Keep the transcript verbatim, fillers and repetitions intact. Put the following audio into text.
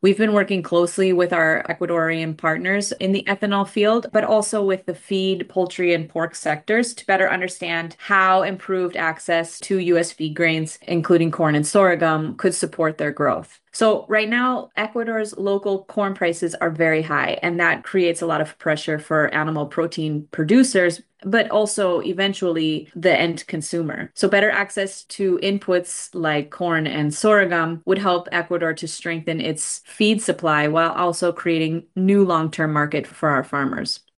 We've been working closely with our Ecuadorian partners in the ethanol field, but also with the feed, poultry, and pork sectors to better understand how improved access to U S feed grains, including corn and sorghum, could support their growth. So right now, Ecuador's local corn prices are very high, and that creates a lot of pressure for animal protein producers, but also eventually the end consumer. So better access to inputs like corn and sorghum would help Ecuador to strengthen its feed supply while also creating new long-term market for our farmers.